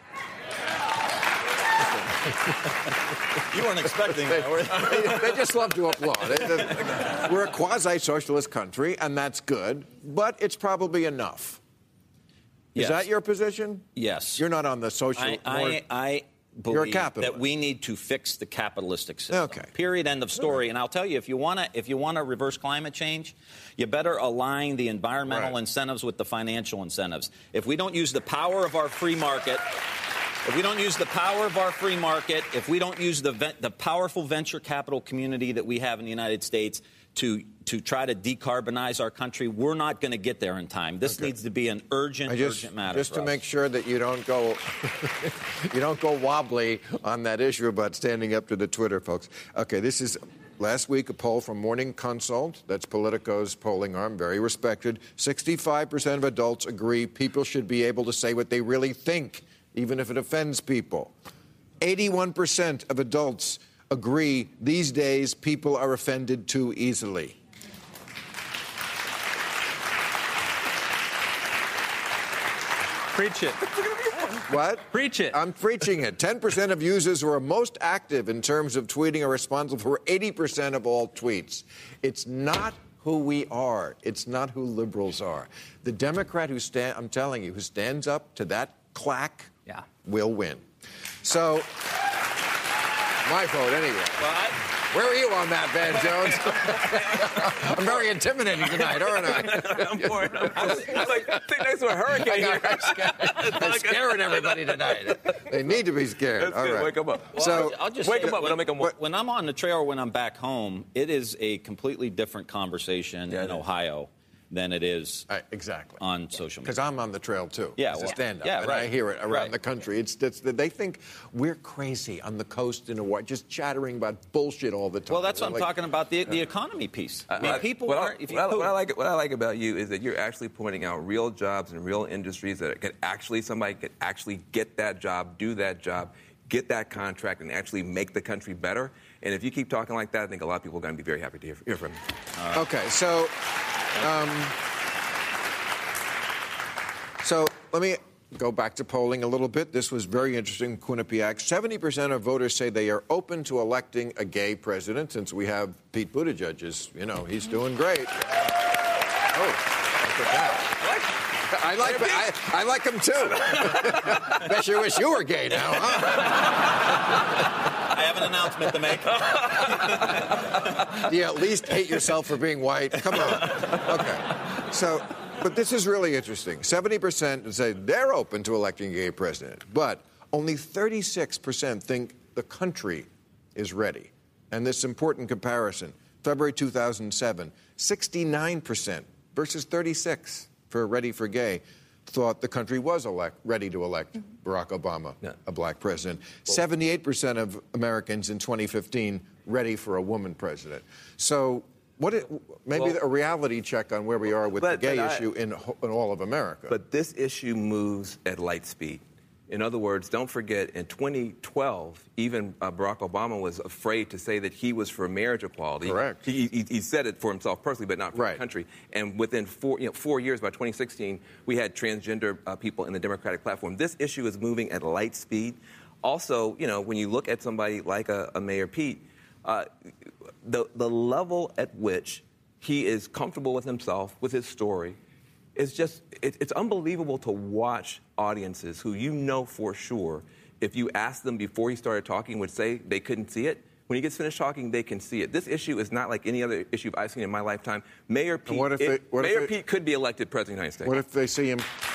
You weren't expecting that, were they? They just love to applaud. We're a quasi-socialist country, and that's good, but it's probably enough. Is yes. that your position? Yes. You're not on the social... I, I, I believe that we need to fix the capitalistic system. Okay. Period. End of story. And I'll tell you, if you want to, if you want to reverse climate change, you better align the environmental right. incentives with the financial incentives. If we don't use the power of our free market, if we don't use the power of our free market, if we don't use the the powerful venture capital community that we have in the United States to to try to decarbonize our country, we're not going to get there in time. This okay. needs to be an urgent, just, urgent matter. Just for to us. make sure that you don't go, you don't go wobbly on that issue about standing up to the Twitter folks. Okay, this is last week a poll from Morning Consult. That's Politico's polling arm, very respected. sixty-five percent of adults agree people should be able to say what they really think, even if it offends people. eighty-one percent of adults agree these days people are offended too easily. Preach it. What? Preach it. I'm preaching it. ten percent of users who are most active in terms of tweeting are responsible for eighty percent of all tweets. It's not who we are. It's not who liberals are. The Democrat who stand, I'm telling you, who stands up to that clack yeah. will win. So... my vote, anyway. Well, I, where are you on that, Van Jones? I'm very intimidating tonight, aren't I? I'm bored. I'm, I'm, I'm like, I think next to a hurricane. I got, I'm, scared. I'm scaring everybody tonight. They need to be scared. That's All good. right. Wake them up. Well, so I'll, I'll just wake them up. When, make them when I'm on the trail or when I'm back home, it is a completely different conversation yeah, in Ohio than it is uh, exactly on social media. Because I'm on the trail, too. Yeah, as well, a stand-up. yeah, and right. I hear it around right. the country. It's, it's They think we're crazy on the coast in Hawaii, just chattering about bullshit all the time. Well, that's They're what I'm like, talking about, the, the economy piece. I mean, I, people what are... I, if you what, I, what, I like, what I like about you is that you're actually pointing out real jobs and real industries that could actually, somebody could actually get that job, do that job, get that contract, and actually make the country better. And if you keep talking like that, I think a lot of people are going to be very happy to hear, hear from you. Right. Okay, so... Um, So let me go back to polling a little bit. This was very interesting, Quinnipiac. seventy percent of voters say they are open to electing a gay president, since we have Pete Buttigieg is, you know, he's doing great. Oh, look at that. I like I, I like him, too. Bet you wish you were gay now, huh? I have an announcement to make. Do you at least hate yourself for being white? Come on. Okay. So, but this is really interesting. seventy percent say they're open to electing a gay president, but only thirty-six percent think the country is ready. And this important comparison, February two thousand seven, sixty-nine percent versus thirty-six for Ready for Gay thought the country was elect, ready to elect Barack Obama, yeah. a black president. seventy-eight percent of Americans in twenty fifteen ready for a woman president. So what it, maybe well, a reality check on where we are with but, the gay I, issue in, in all of America. But this issue moves at light speed. In other words, don't forget, in twenty twelve, even uh, Barack Obama was afraid to say that he was for marriage equality. Correct. He, he, he said it for himself personally, but not for right. the country. And within four, you know, four years, by twenty sixteen, we had transgender uh, people in the Democratic platform. This issue is moving at light speed. Also, you know, when you look at somebody like a, a Mayor Pete, uh, the, the level at which he is comfortable with himself, with his story, it's just, it, it's unbelievable to watch audiences who you know for sure, if you asked them before he started talking, would say they couldn't see it. When he gets finished talking, they can see it. This issue is not like any other issue I've seen in my lifetime. Mayor Pete, what if it, they, what Mayor if they, Pete could be elected president of the United States. What if they see him?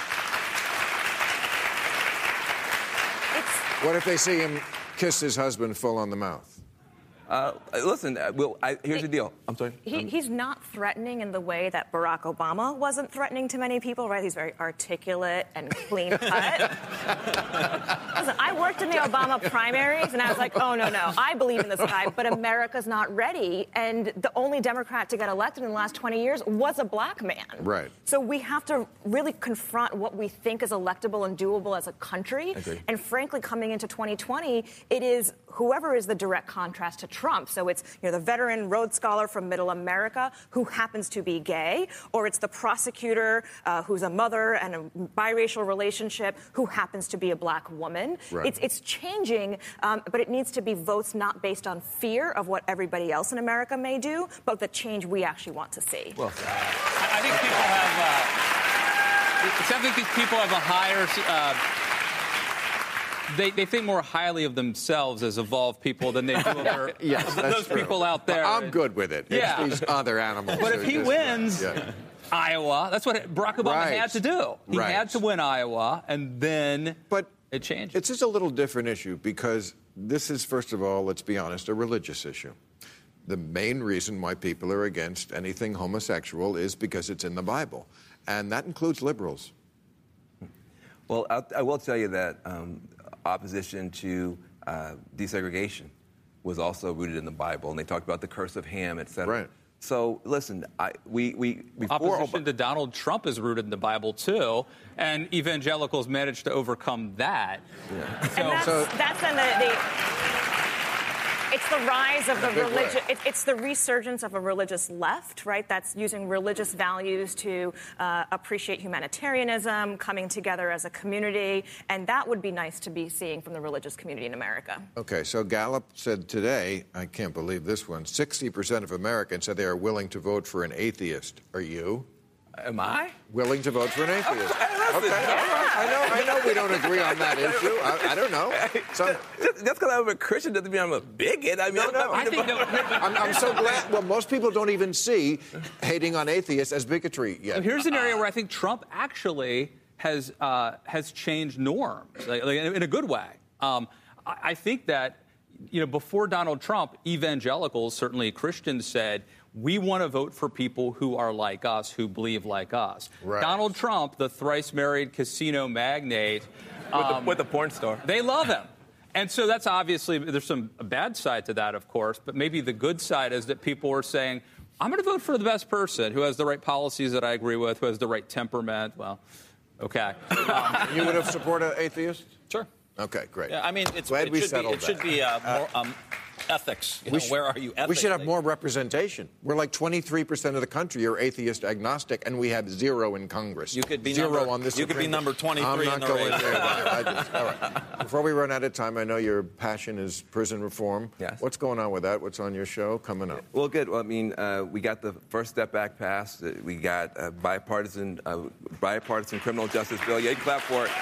It's, What if they see him kiss his husband full on the mouth? Uh, listen, uh, Will, I, here's the deal. I'm sorry. He, um, he's not threatening in the way that Barack Obama wasn't threatening to many people, right? He's very articulate and clean cut. Listen, I worked in the Obama primaries, and I was like, oh, no, no, I believe in this guy, but America's not ready. And the only Democrat to get elected in the last twenty years was a black man. Right. So we have to really confront what we think is electable and doable as a country. Agree. And frankly, coming into twenty twenty, it is whoever is the direct contrast to Trump. So it's, you know, the veteran Rhodes Scholar from Middle America who happens to be gay, or it's the prosecutor uh, who's a mother and a biracial relationship who happens to be a black woman. Right. It's, it's changing, um, but it needs to be votes not based on fear of what everybody else in America may do, but the change we actually want to see. well, I think people have. Uh, it sounds like these people have a higher. Uh, They, they think more highly of themselves as evolved people than they do of their, Yes, of that's those true. people out there. I'm good with it. Yeah. It's these other animals. But who if he just- wins Yeah. Iowa, that's what Barack Obama Right. had to do. He Right. had to win Iowa, and then But it changed. It's just a little different issue because this is, first of all, let's be honest, a religious issue. The main reason why people are against anything homosexual is because it's in the Bible. And that includes liberals. well I, I will tell you that um, opposition to uh, desegregation was also rooted in the Bible, and they talked about the curse of Ham, et cetera. Right. So, listen, I, we, we before Opposition Ob- to Donald Trump is rooted in the Bible, too, and evangelicals managed to overcome that. Yeah. And that's, so- that's then the, the it's the rise of the big religion. way. It, it's the resurgence of a religious left, right? That's using religious values to uh, appreciate humanitarianism, coming together as a community, and that would be nice to be seeing from the religious community in America. Okay, so Gallup said today, I can't believe this one, sixty percent of Americans said they are willing to vote for an atheist. Are you? Am I? Willing to vote for an atheist? Hey, listen, Okay, all right. I know, I know we don't agree on that issue. I, I don't know. Some, Just because I'm a Christian doesn't mean I'm a bigot. I mean, No, I'm no. not I think being a- no, I'm, I'm so glad. Well, most people don't even see hating on atheists as bigotry yet. Here's an area where I think Trump actually has uh, has changed norms, like, like, in a good way. Um, I, I think that, you know, before Donald Trump, evangelicals, certainly Christians, said, we want to vote for people who are like us, who believe like us. Right. Donald Trump, the thrice-married casino magnate, with, um, the, with the porn star. they love him. And so that's obviously, there's some bad side to that, of course, but maybe the good side is that people are saying, I'm going to vote for the best person who has the right policies that I agree with, who has the right temperament. Well, okay. Um, You would have supported an atheist? Sure. Okay, great. Yeah, I mean, it's, Glad it we should be, settled it should that. be uh, more um, ethics. You know, sh- where are you ethically? We should have more representation. We're like twenty-three percent of the country are atheist agnostic, and we have zero in Congress. You could be zero number- on this. you could be Supreme number Court. twenty-three I'm in not the going race. there. I just, all right. Before we run out of time, I know your passion is prison reform. Yes. What's going on with that? What's on your show coming up? Well, good. Well, I mean, uh, we got the First Step Back passed. Uh, We got a bipartisan, uh, bipartisan criminal justice bill. Yeah, you can clap for it.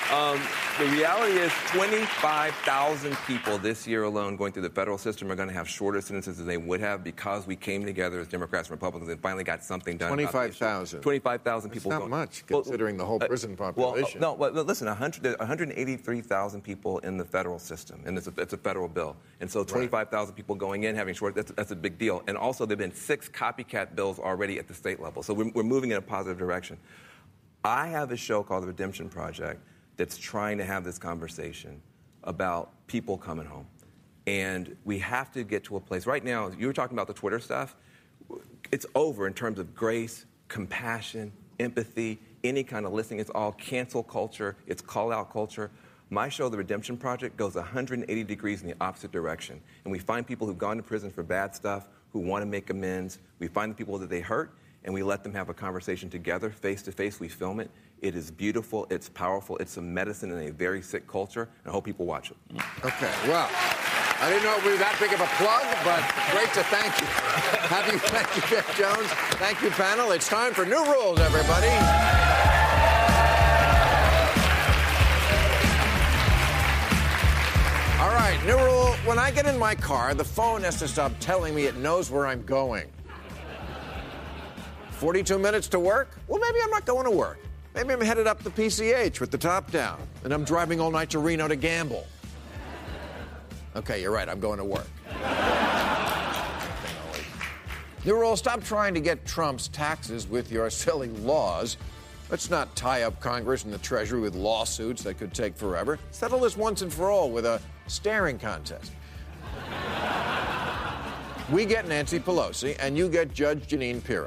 Um, the reality is twenty-five thousand people this year alone going through the federal system are going to have shorter sentences than they would have because we came together as Democrats and Republicans and finally got something done. twenty-five thousand. twenty-five thousand people. That's not going. much, considering well, the whole prison population. Well, no, but listen, one hundred, one hundred eighty-three thousand people in the federal system, and it's a, it's a federal bill. And so twenty-five thousand people going in, having short, that's, that's a big deal. And also there have been six copycat bills already at the state level. So we're, we're moving in a positive direction. I have a show called The Redemption Project that's trying to have this conversation about people coming home. And we have to get to a place. Right now, you were talking about the Twitter stuff. It's over in terms of grace, compassion, empathy, any kind of listening. It's all cancel culture. It's call-out culture. My show, The Redemption Project, goes one hundred eighty degrees in the opposite direction. And we find people who've gone to prison for bad stuff, who want to make amends. We find the people that they hurt, and we let them have a conversation together, face-to-face. We film it. It is beautiful. It's powerful. It's some medicine in a very sick culture, and I hope people watch it. Okay, well, I didn't know it would be that big of a plug, but great to thank you. Have you, thank you, Jeff Jones. Thank you, panel. It's time for New Rules, everybody. All right, new rule. When I get in my car, the phone has to stop telling me it knows where I'm going. forty-two minutes to work? Well, maybe I'm not going to work. Maybe I'm headed up the P C H with the top down, and I'm driving all night to Reno to gamble. Okay, you're right. I'm going to work. New rule, stop trying to get Trump's taxes with your silly laws. Let's not tie up Congress and the Treasury with lawsuits that could take forever. Settle this once and for all with a staring contest. We get Nancy Pelosi, and you get Judge Jeanine Pirro.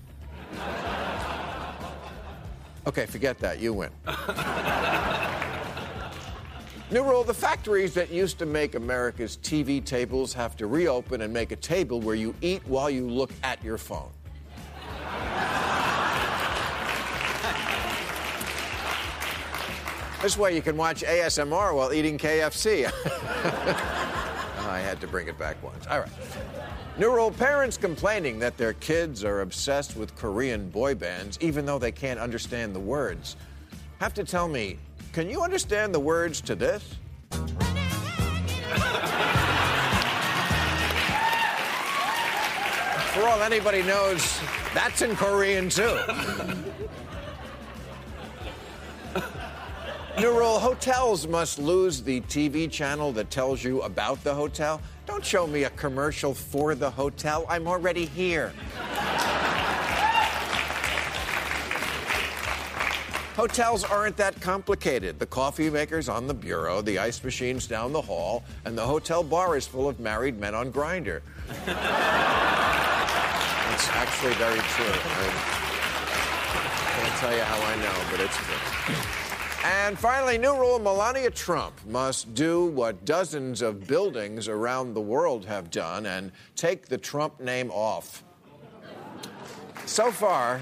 Okay, forget that. You win. New rule, the factories that used to make America's T V tables have to reopen and make a table where you eat while you look at your phone. This way you can watch A S M R while eating K F C. I had to bring it back once. All right. New rule, parents complaining that their kids are obsessed with Korean boy bands, even though they can't understand the words, have to tell me, can you understand the words to this? For all anybody knows, that's in Korean, too. New rule, hotels must lose the T V channel that tells you about the hotel. Don't show me a commercial for the hotel. I'm already here. Hotels aren't that complicated. The coffee maker's on the bureau, the ice machine's down the hall, and the hotel bar is full of married men on Grindr. It's actually very true. I can't tell you how I know, but it's true. And finally, new rule, Melania Trump must do what dozens of buildings around the world have done and take the Trump name off. So far,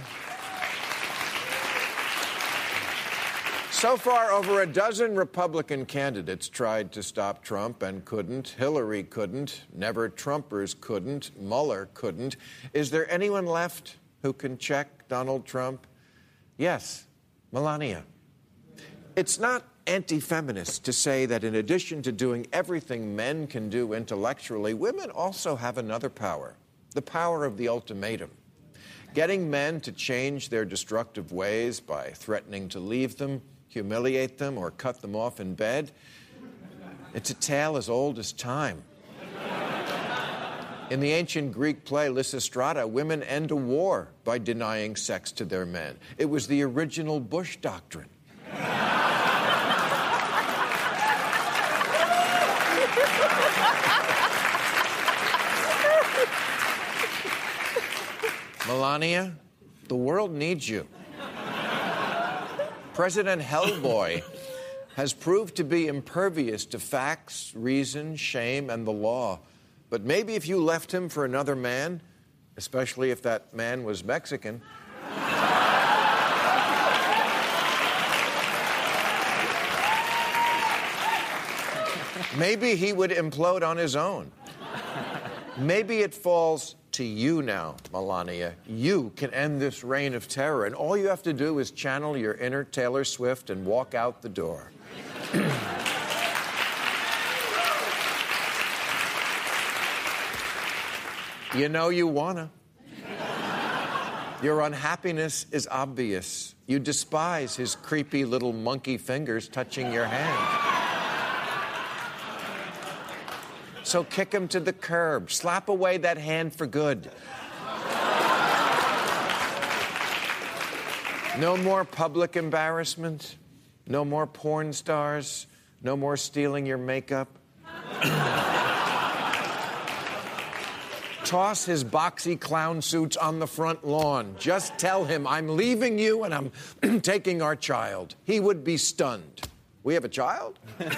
so far, over a dozen Republican candidates tried to stop Trump and couldn't. Hillary couldn't. Never Trumpers couldn't. Mueller couldn't. Is there anyone left who can check Donald Trump? Yes, Melania. It's not anti-feminist to say that in addition to doing everything men can do intellectually, women also have another power, the power of the ultimatum. Getting men to change their destructive ways by threatening to leave them, humiliate them, or cut them off in bed, it's a tale as old as time. In the ancient Greek play Lysistrata, women end a war by denying sex to their men. It was the original Bush doctrine. Melania, the world needs you. President Hellboy has proved to be impervious to facts, reason, shame, and the law. But maybe if you left him for another man, especially if that man was Mexican, maybe he would implode on his own. Maybe it falls to you now, Melania. You can end this reign of terror, and all you have to do is channel your inner Taylor Swift and walk out the door. You know you wanna. Your unhappiness is obvious. You despise his creepy little monkey fingers touching your hand. So kick him to the curb. Slap away that hand for good. No more public embarrassment. No more porn stars. No more stealing your makeup. Toss his boxy clown suits on the front lawn. Just tell him, I'm leaving you and I'm taking our child. He would be stunned. We have a child?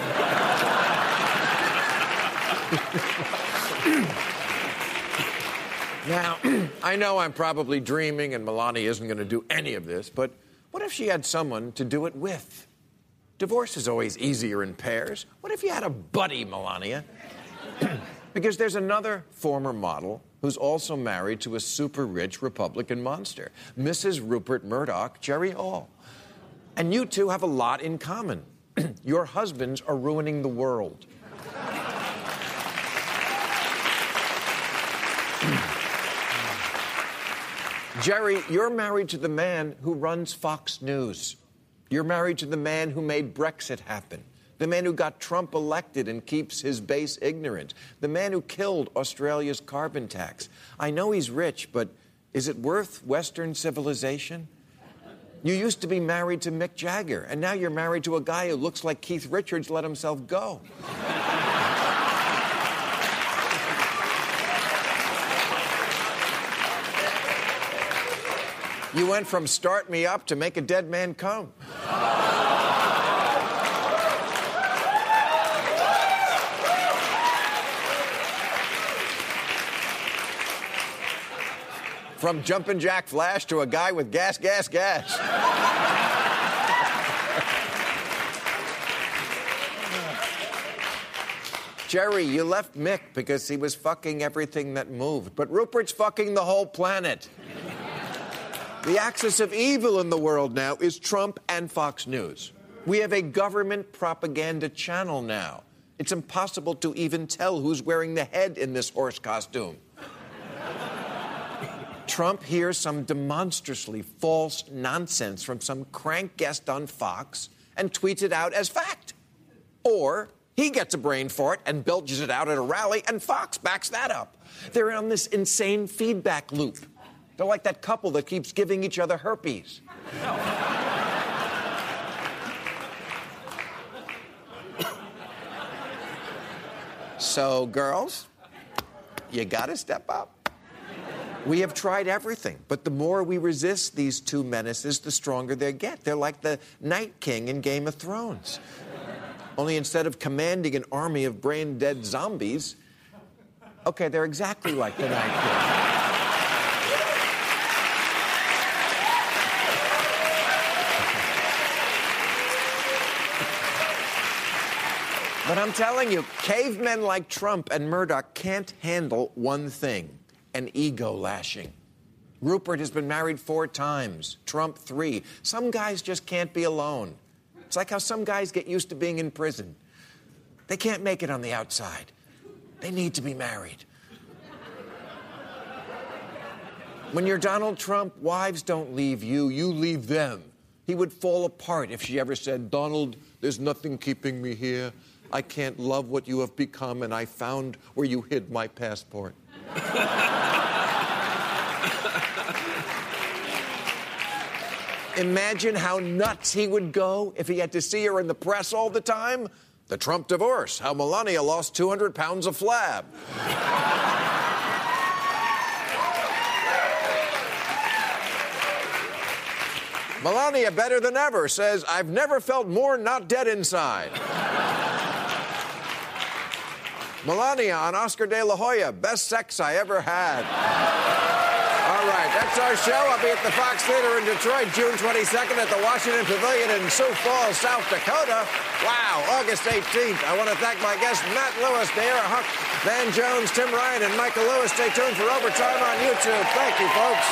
Now, I know I'm probably dreaming and Melania isn't going to do any of this, but what if she had someone to do it with? Divorce is always easier in pairs. What if you had a buddy, Melania? Because there's another former model who's also married to a super-rich Republican monster, Missus Rupert Murdoch, Jerry Hall. And you two have a lot in common. Your husbands are ruining the world. Jerry, you're married to the man who runs Fox News. You're married to the man who made Brexit happen. The man who got Trump elected and keeps his base ignorant. The man who killed Australia's carbon tax. I know he's rich, but is it worth Western civilization? You used to be married to Mick Jagger, and now you're married to a guy who looks like Keith Richards let himself go. You went from start me up to make a dead man come. From Jumpin' Jack Flash to a guy with gas, gas, gas. Jerry, you left Mick because he was fucking everything that moved. But Rupert's fucking the whole planet. The axis of evil in the world now is Trump and Fox News. We have a government propaganda channel now. It's impossible to even tell who's wearing the head in this horse costume. Trump hears some demonstrously false nonsense from some crank guest on Fox and tweets it out as fact. Or he gets a brain fart and belches it out at a rally, and Fox backs that up. They're on this insane feedback loop. They're like that couple that keeps giving each other herpes. So, girls, you gotta step up. We have tried everything, but the more we resist these two menaces, the stronger they get. They're like the Night King in Game of Thrones. Only instead of commanding an army of brain-dead zombies, okay, they're exactly like the Night King. But I'm telling you, cavemen like Trump and Murdoch can't handle one thing. An ego lashing. Rupert has been married four times, Trump three. Some guys just can't be alone. It's like how some guys get used to being in prison. They can't make it on the outside. They need to be married. When you're Donald Trump, wives don't leave you, you leave them. He would fall apart if she ever said, Donald, there's nothing keeping me here. I can't love what you have become, and I found where you hid my passport. Imagine how nuts he would go if he had to see her in the press all the time. The Trump divorce, how Melania lost two hundred pounds of flab. Melania, better than ever, says, I've never felt more not dead inside. Melania on Oscar de la Hoya, best sex I ever had. All right, that's our show. I'll be at the Fox Theater in Detroit June twenty-second, at the Washington Pavilion in Sioux Falls, South Dakota. Wow, August eighteenth. I want to thank my guests, Matt Lewis, De'Ara Huck, Van Jones, Tim Ryan, and Michael Lewis. Stay tuned for Overtime on YouTube. Thank you, folks.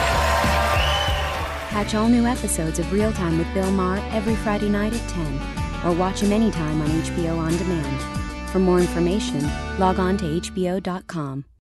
Catch all new episodes of Real Time with Bill Maher every Friday night at ten, or watch him anytime on H B O On Demand. For more information, log on to H B O dot com.